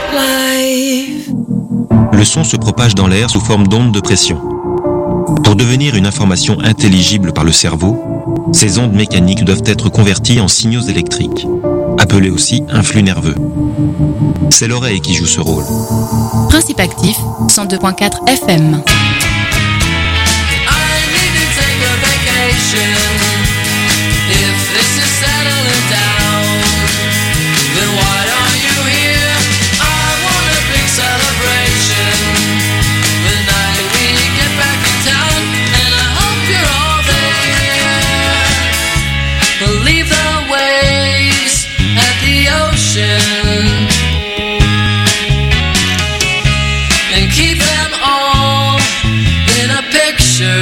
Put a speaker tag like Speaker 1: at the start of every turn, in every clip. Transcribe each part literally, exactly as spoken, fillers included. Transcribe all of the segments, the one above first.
Speaker 1: Le son se propage dans l'air sous forme d'ondes de pression. Pour devenir une information intelligible par le cerveau, ces ondes mécaniques doivent être converties en signaux électriques, appelés aussi un flux nerveux. C'est l'oreille qui joue ce rôle.
Speaker 2: Principe actif, cent deux virgule quatre F M.
Speaker 3: And keep them all in a picture.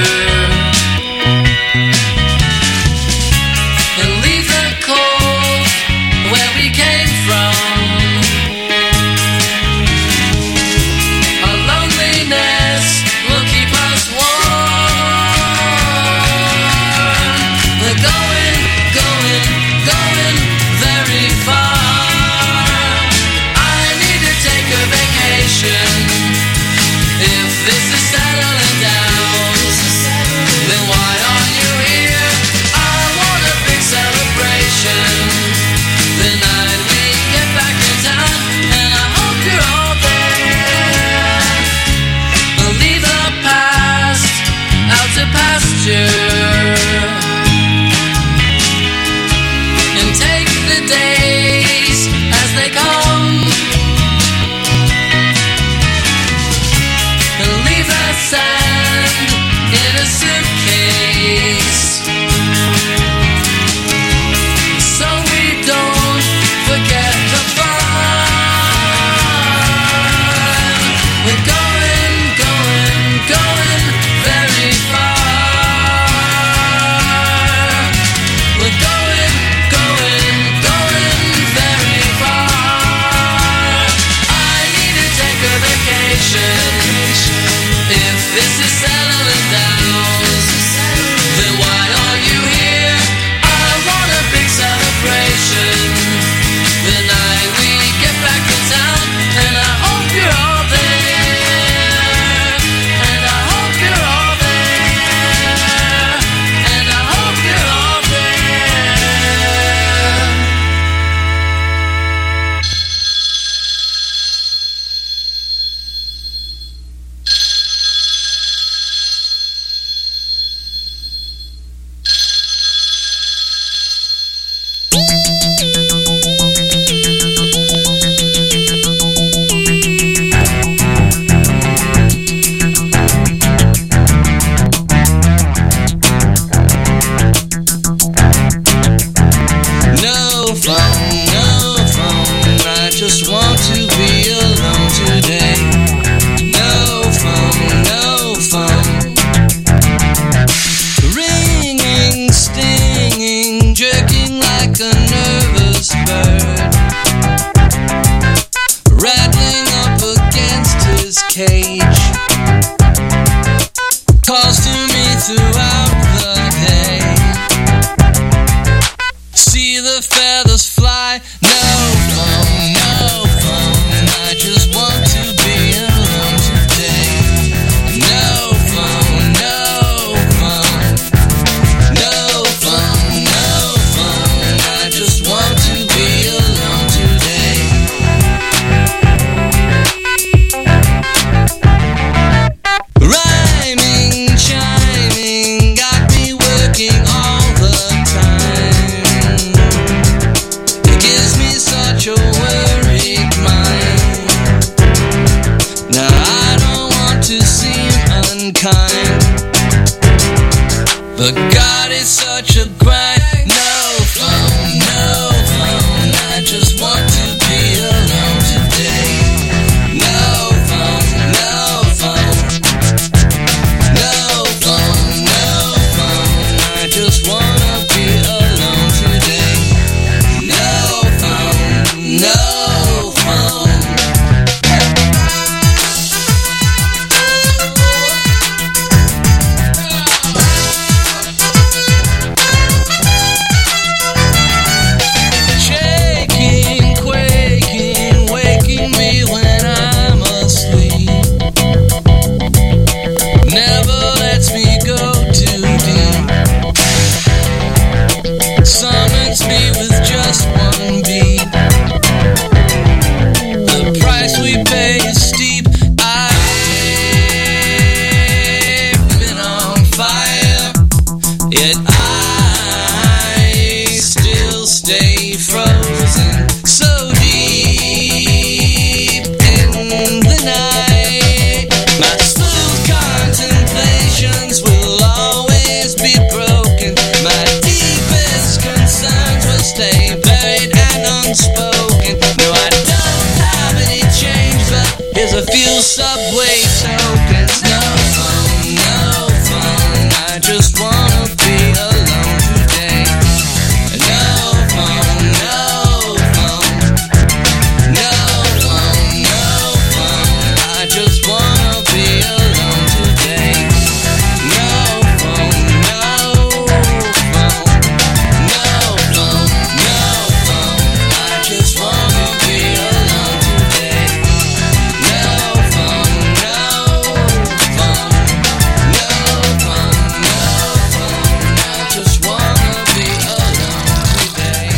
Speaker 3: to feel subway tokens. No phone, no phone, I just wanna be alone today. No phone, no phone, no phone, no phone, I just wanna be alone today. No phone, no phone, no phone, no phone, I just wanna be alone today. No phone, no phone, no phone, no phone, I just wanna be alone today.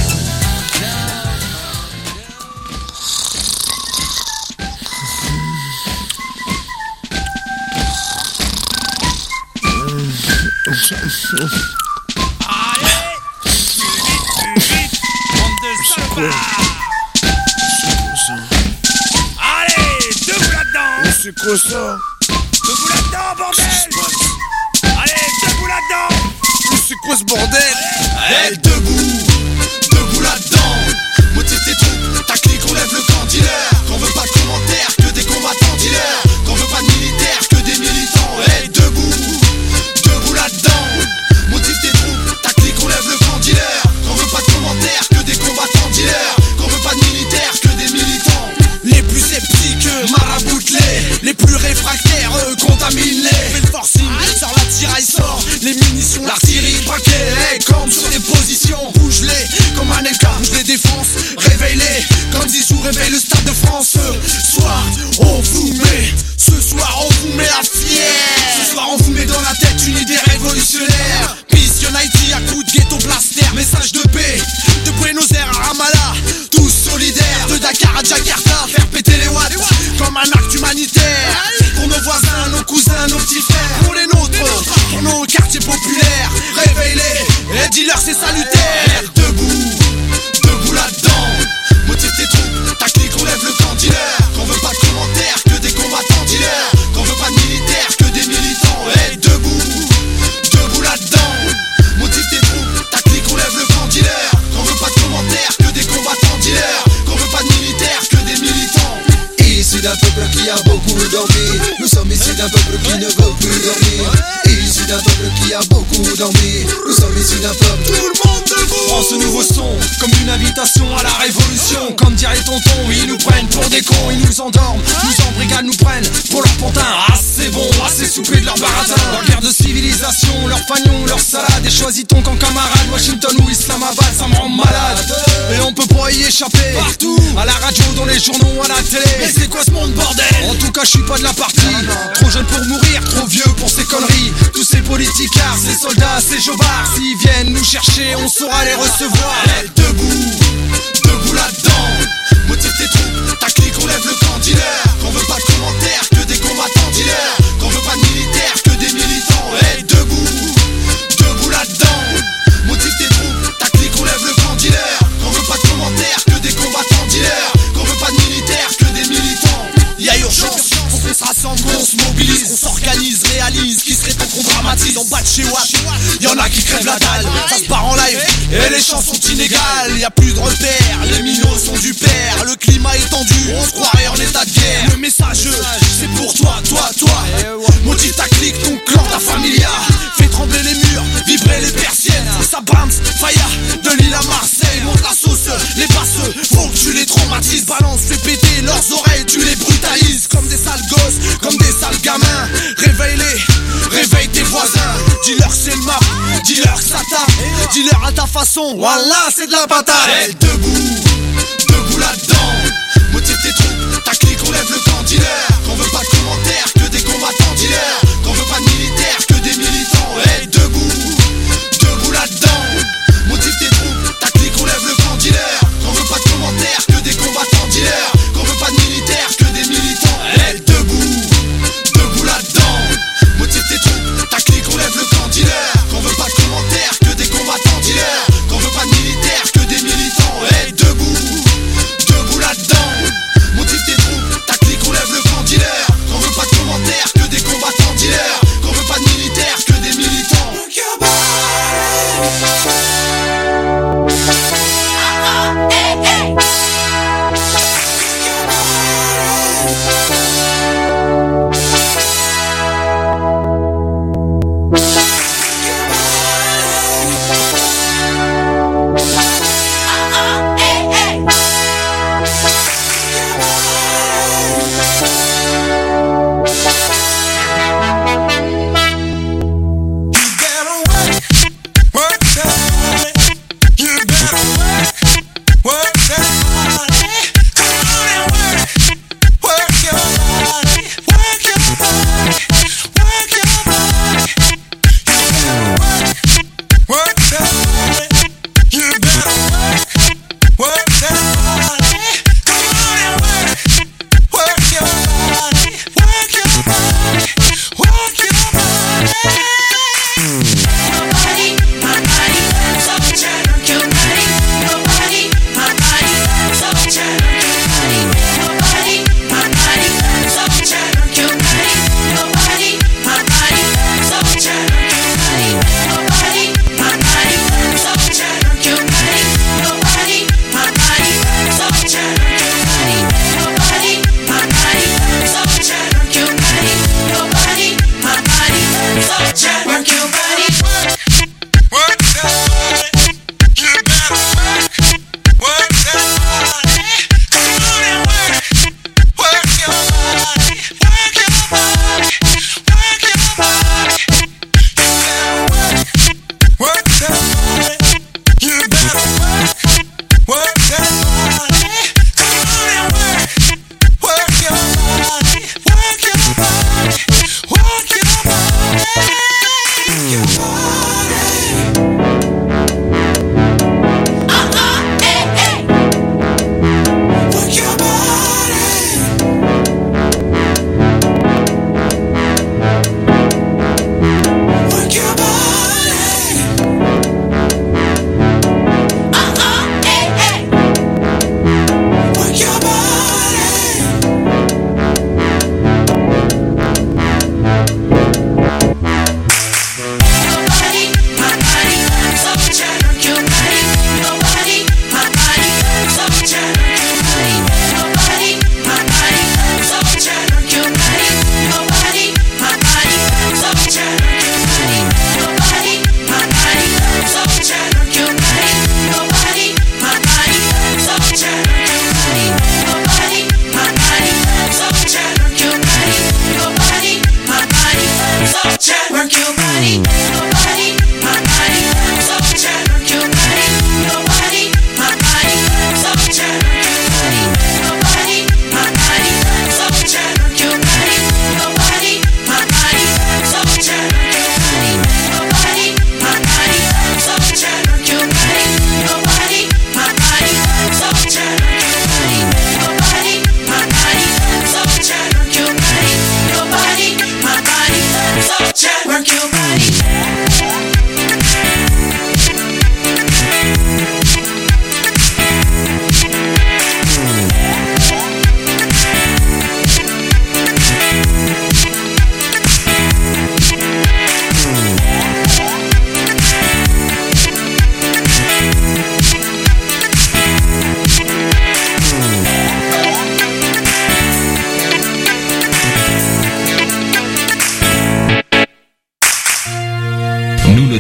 Speaker 4: Allez, debout là-dedans.
Speaker 5: C'est quoi ça?
Speaker 4: Debout là-dedans, bordel. Allez, debout là-dedans.
Speaker 5: C'est quoi ce bordel?
Speaker 6: Hey, debout, debout là-dedans. Motive tes troupes, ta clique, on lève le camp dealer. Qu'on veut pas de commentaires, que des combattants dealers. Qu'on veut pas de militaires, que des militants. Hey, debout, debout là-dedans. Motive tes troupes, ta clique, on lève le camp dealer. Qu'on veut pas de commentaires, que des combattants dealers. Qu'on veut pas de militaires, que des militants. Les plus sceptiques, maraboutent-les. Les plus réfractaires, eux, contaminent-les. Fais le forcing, sors la tiraille, sort les munitions, l'artillerie braquée. Hey, campe sur des positions, bouge-les comme un écart, bouge les défenses, réveille-les comme Zizou réveille le stade de France. Ce soir, on vous met, ce soir, on vous met la fière. Ce soir, on vous met dans la tête une idée révolutionnaire. Peace Unity à coups de ghetto blaster, message de paix, de Buenos Aires à Ramallah, tous solidaires, de Dakar à Jakarta, faire péter les watts comme un acte humanitaire. Pour nos voisins, nos cousins, nos petits frères, pour les nôtres, pour nos quartiers populaires. Réveille-les et dis-leur c'est salutaire. Debout, debout là-dedans. Motive tes troupes, ta clique, on lève le camp dealer. Qu'on veut pas de commentaires, que des combattants dealers. Qu'on veut pas de militaires, que des militants. Hey, debout, debout là-dedans. Motive tes troupes, ta clique, on lève le camp dealer. Qu'on veut pas de commentaires, que des combattants dealers. Qu'on veut pas de militaires, que des militants.
Speaker 7: Issu d'un peuple qui a beaucoup dormi. Nous sommes issus d'un peuple qui ne veut plus dormir. Issu d'un peuple qui a beaucoup dormi. Nous sommes issus d'un peuple.
Speaker 6: Tout le monde debout. Prends ce nouveau son comme une invitation à la révolution. Comme dirait tonton, ils nous prennent pour des cons. Ils nous endorment, nous embrigadent, nous prennent pour leur pantin. Ah c'est bon, ah c'est soupé de leur baratin. Leur guerre de civilisation, leur fagnon, leur salade. Et choisis ton camp camarade, Washington ou Islamabad, ça me rend malade. Et on peut pas y échapper. Partout, à la radio, dans les journaux, à la télé. Mais c'est quoi ce monde bordel? En tout cas je suis pas de la partie. Trop jeune pour mourir, trop vieux pour ces conneries. Tous ces politicards, ces soldats, ces jobards, s'ils viennent nous chercher, on saura les recevoir. Hey, debout, debout là-dedans. Motive tes troupes, ta clique, on lève le camp dealer. Qu'on veut pas de commentaires, que des combattants dealers. Qu'on veut pas de militaires, que des militants. Hey, debout, debout là-dedans. Motive tes troupes, ta clique, on lève le camp dealer. Qu'on veut pas de commentaires, que des combattants dealers. Qu'on veut pas de militaires, que des militants. Y'a urgence, faut qu'on se rassemble, qu'on se mobilise, qu'on s'organise, réalise, qui serait temps qu'on dramatise. En bas de chez Watt, y'en a qui crèvent la dalle, ça se part en live, et les chances sont inégales. Y'a plus de repères, les minots sont du père, le climat est tendu, on se croirait en état de guerre. Le message, c'est pour toi, toi, toi. Motive ta clique, ton clan, ta familia. Fais trembler les murs, vibrer les persiennes. Ça bounce, faya, de Lille à Marseille. Monte la sauce, les passeux, faut que tu les traumatises. Balance, fais péter leurs oreilles, tu les brutalises. Comme des sales gosses, comme des sales gamins. Réveille-les, réveille tes voisins. Dis-leur que c'est le map, dis-leur que ça tape. Dis-leur à ta façon, voilà c'est de la patate. Hey, debout, debout là-dedans. Motive tes troupes, ta clique, on lève le camp dealer. Qu'on veut pas de commentaires, que des combattants dealers. Qu'on veut pas de militaires, que des militants. Hey, debout, debout là-dedans. Motive tes troupes, ta clique, on lève le camp dealer. Qu'on veut pas de commentaires, que des combattants dealers. Qu'on veut pas de militaires, que des militants. Hey, debout, debout là-dedans. Motive tes troupes, ta clique, on lève le camp dealer. Qu'on veut pas de commentaires, que des combattants dealers. Qu'on veut pas de militaires, que des militants. Hey, debout.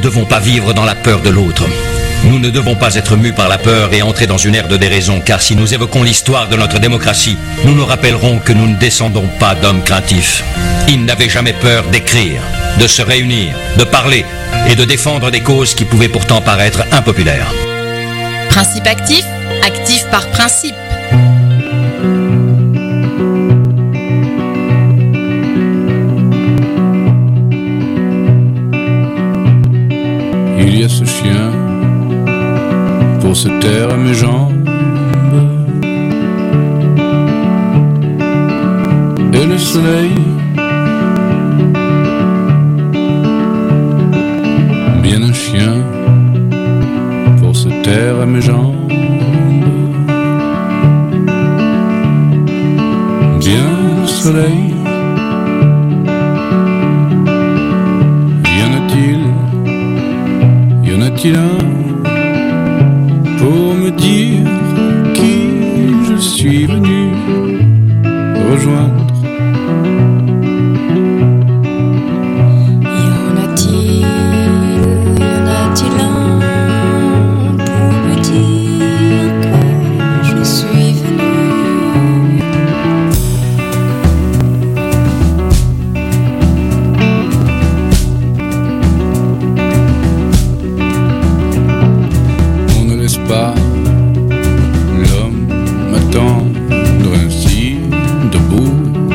Speaker 8: devons pas vivre dans la peur de l'autre. Nous ne devons pas être mus par la peur et entrer dans une ère de déraison, car si nous évoquons l'histoire de notre démocratie, nous nous rappellerons que nous ne descendons pas d'hommes craintifs. Ils n'avaient jamais peur d'écrire, de se réunir, de parler et de défendre des causes qui pouvaient pourtant paraître impopulaires.
Speaker 2: Principe actif, actif par principe.
Speaker 9: Il y a ce chien pour se taire à mes jambes, et le soleil bien un chien pour se taire à mes jambes, bien le soleil. Y en a-t-il, y en a-t-il un pour me dire qui je suis venu rejoindre?
Speaker 10: Y en a-t-il, y en a-t-il un pour me dire que je suis venu?
Speaker 9: On ne laisse pas l'homme m'attendre ainsi debout.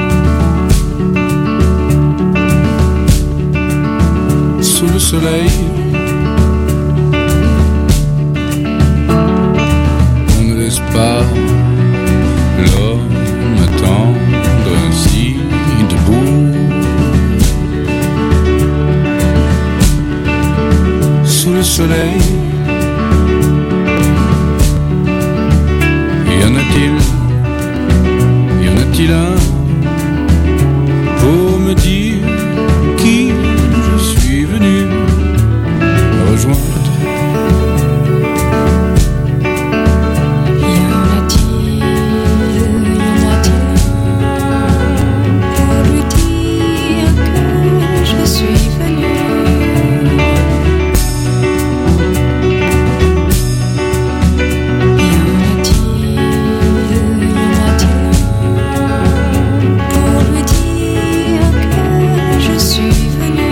Speaker 9: Sous le soleil, on ne laisse pas l'homme attendre ainsi debout. Sous le soleil, y en a-t-il, y en a-t-il un pour me dire qui je suis venu rejoindre?
Speaker 10: Y en a-t-il, y en a-t-il un pour lui dire que je suis venu? Y en a-t-il, y en a-t-il un pour lui dire que je suis venu?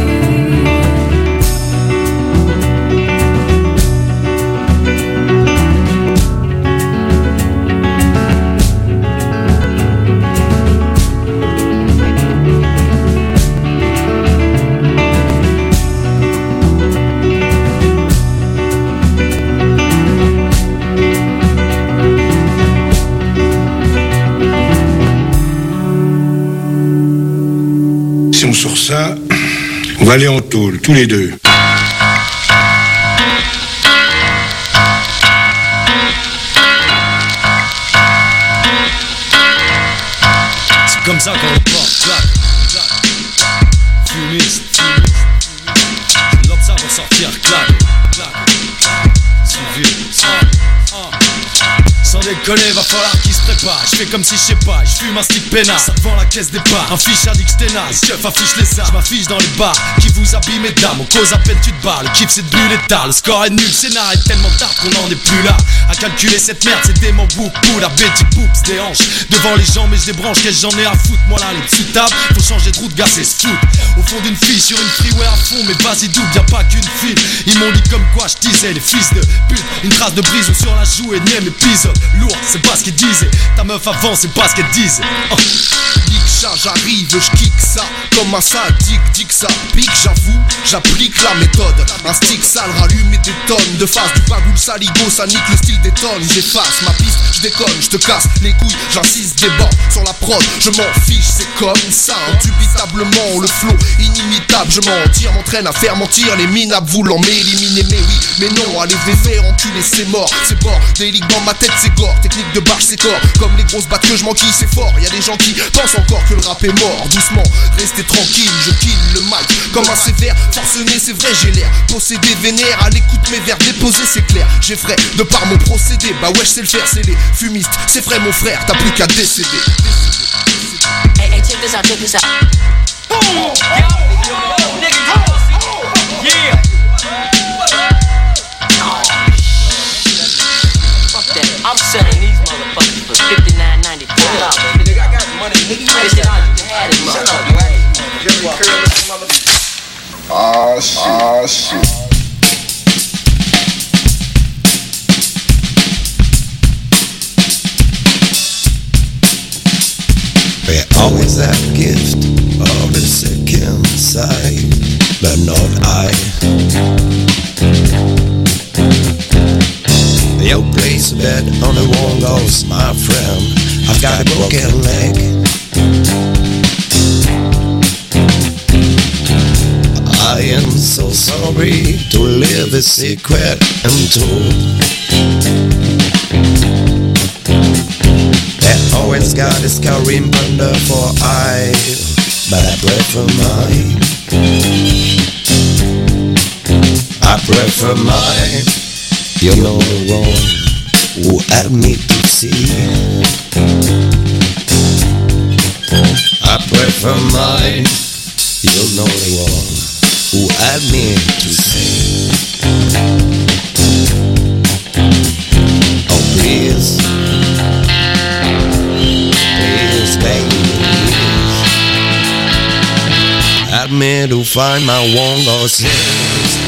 Speaker 11: Si on sort ça, on va aller en tôle, tous les deux.
Speaker 6: C'est comme ça qu'on repart, clac, clac. Fumiste, fumiste. C'est l'autre ça pour sortir, clac, clac. Civil, sans déconner, va falloir qu'il se prépare. Je fais comme si je sais pas, je fume un stick peinard. Ça devant la caisse départ, un fiche addict ténace. Keuf affiche les armes, je m'affiche dans les bars qui vous habillent mesdames, on cause à peine tu te barres. Le kiff c'est de bulle et tard, le score est nul, le scénar est tellement tard qu'on en est plus là. À calculer cette merde, c'est des mots beaucoup. La bête il poupe, des hanches devant les gens, mais je débranche, qu'est-ce j'en ai à foutre. Moi là, les petites tables, faut changer de route, gars, c'est se foutre. Au fond d'une fille, sur une freeway à fond, mais vas-y double, y'a pas qu'une fille. Ils m'ont dit comme quoi je disais, les fils de pute. Une trace de brise sur la joue, énième épisode. Lourd, c'est pas ce qu'ils disaient. Ta meuf avant, c'est pas ce qu'elle disait. Oh.
Speaker 5: Dick ça, j'arrive, je kick ça. Comme un sadique, dick ça pique, j'avoue, j'applique la méthode. Un stick sale rallume et des tonnes de face. Du bagoule saligo, ça nique le style des tonnes. J'efface ma piste, je déconne, je te casse les couilles. J'insiste, déborde sur la prod, je m'en fiche, c'est comme ça. Indubitablement, le flow inimitable. Je m'en tire, m'entraîne à faire mentir les minables voulant m'éliminer. Mais oui, mais non, allez faire enculer, c'est mort. C'est bord, délique dans ma tête, c'est gore. Technique de barge, c'est corps. Comme les grosses battes que je m'enquille, c'est fort. Y'a des gens qui pensent encore que le rap est mort. Doucement, restez tranquille, je kill le mic comme un sévère. Forcené, c'est vrai, j'ai l'air possédé, vénère. À l'écoute, mes vers déposés, c'est clair. J'ai vrai, de par mon procédé. Bah ouais, je sais le faire, c'est les fumistes. C'est vrai, mon frère, t'as plus qu'à décéder.
Speaker 12: Hey, hey, check this out, check this out.
Speaker 3: Yeah.
Speaker 12: Nigga, you ain't shit out. You had it, man. Shut up, right? Jerry Curl, mother.
Speaker 5: Ah, shit. Ah, shit.
Speaker 13: We always have a gift of the second side, but not I. You place a bet on the wrong horse, my friend. I've got a broken leg. I am so sorry to live a secret untold. I always got a scouring thunder for I, but I prefer mine. I prefer mine. You know the one who had me to see. I prefer mine. You know the one who had me to see. Oh please, please baby, help me to find my one lost sins.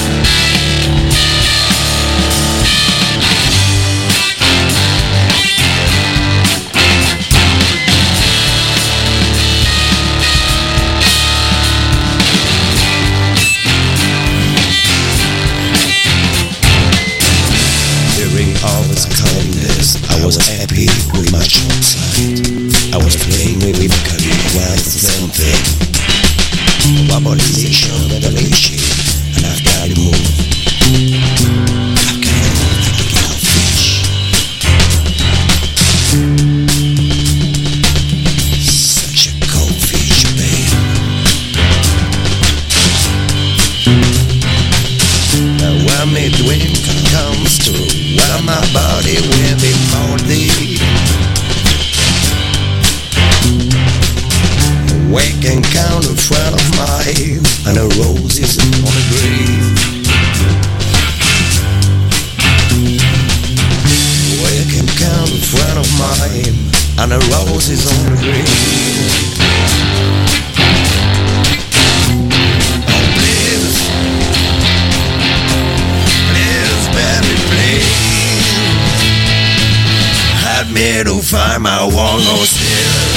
Speaker 13: I was happy with my short sight. I was playing with it while it's the same thing. Globalization, revelation, and I've got to move. I've got to move like a little fish. Such a cold fish, babe. Now when my dream comes true, well, my body will be moldy. Wake and count in front of mine, and a rose is on the grave. Wake and count in front of mine, and a rose is on the grave. Oh please, please baby please, help me to find my one lost tears.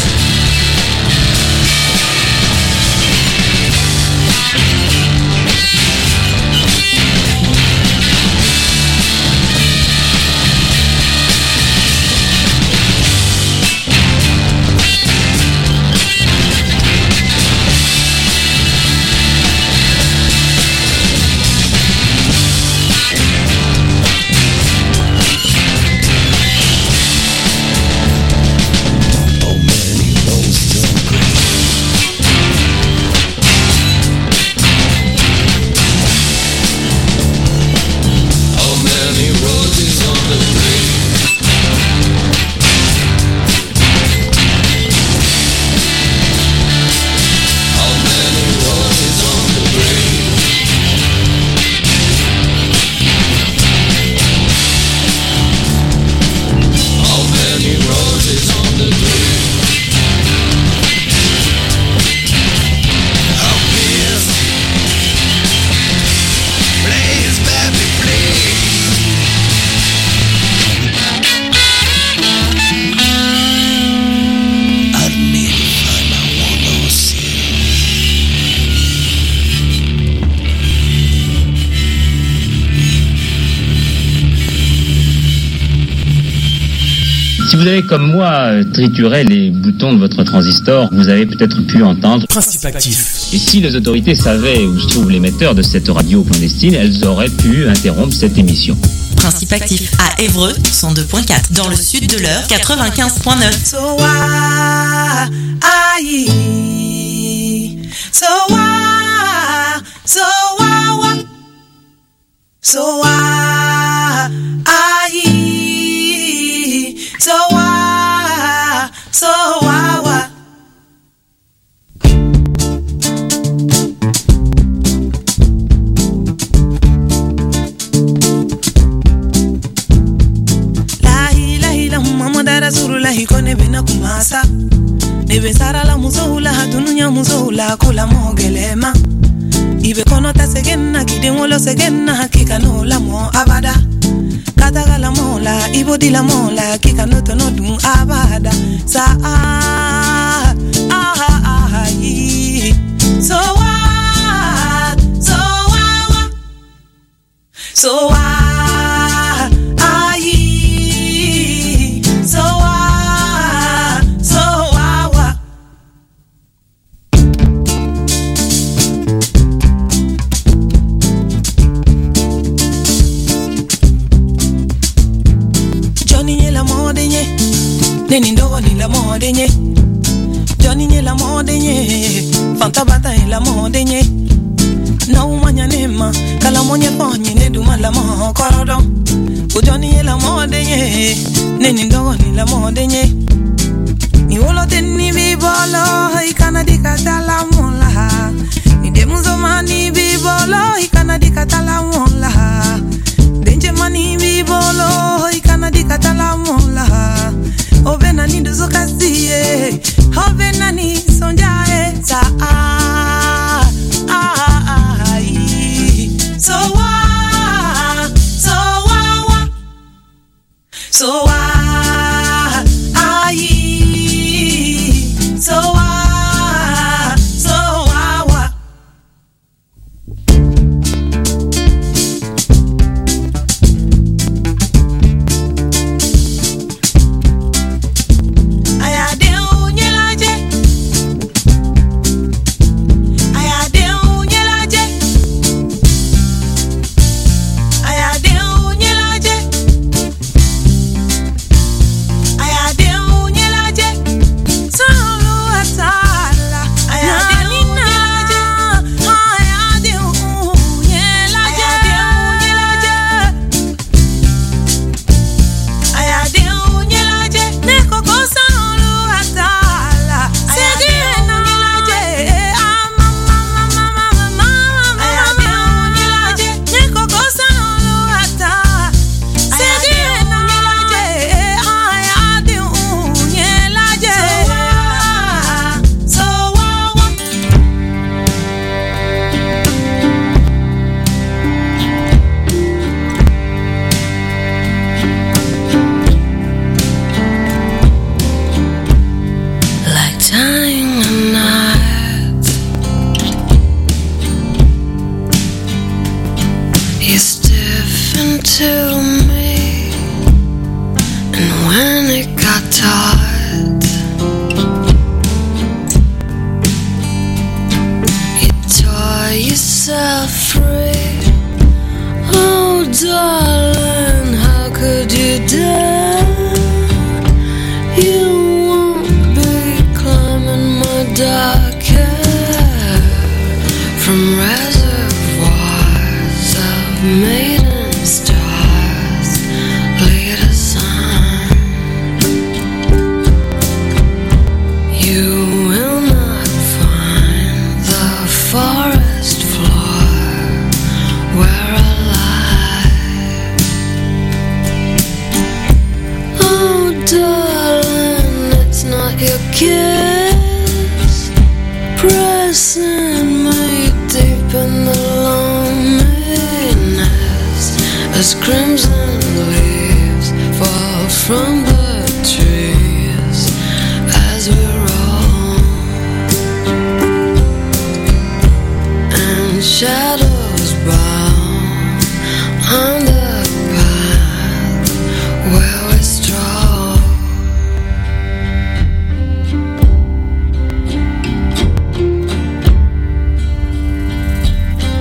Speaker 14: Si vous avez comme moi trituré les boutons de votre transistor, vous avez peut-être pu entendre
Speaker 15: Principe actif.
Speaker 14: Et si les autorités savaient où se trouve l'émetteur de cette radio clandestine, elles auraient pu interrompre cette émission.
Speaker 16: Principe actif à Évreux, cent deux point quatre, dans le sud de l'Eure, quatre-vingt-quinze point neuf.
Speaker 17: So why, I, so why, so why, so why, I, so why, so why, why. La ilaha illa mama dara surulahi kone bina kumasa. Ibe sara la musoula dununya musoula kula mogelema. Ibe konota segena kidengolo segena hakika no la mo abada. Kataga la mola ibodi la mola kika no to no dun abada. Sa ah ah ah yi. So what so what so what ah yi. So what so what Johnny nye la mode nye Neni ndogo ni la mode nye Johnny nye la mode nye Fanta bata nye la mode nye Na umanya nema Kala monye ponye ne duma la mo korodon O Johnny nye la mode nye Neni ndogo ni la mode nye Ni wolo teni bibolo Ikana dikata la mola Ni demuzo mani bibolo Ikana dikata la mola Denje mani bibolo Ikana dikata la mola Ovena ni duzo kasiye Ovena ni sonjae Sa ah ah ah yi. So wa So wa wa So wa ah yi. So wa So wa wa Ayade unyelaje Ayade unyelaje Ayade unyelaje Ayade unyelaje Solo atala Ayade unyelaje Ayade unyelaje Ayade unyelaje Neko kosa olu atala Ayade unyelaje Ama mama mama mama Ayade unyelaje Neko kosa olu atala Ayade unyelaje Ayade unyelaje So wa wa Like tying a knot, you stiffen to me, and when it got taut, you tore yourself free. Oh, darling, how could you dare? You won't be climbing my dark hair from reservoirs of maiden stars. Lead us on. You will not find the forest floor where I lie. Oh, darling, it's not your kiss pressing me deep in the loneliness as crimson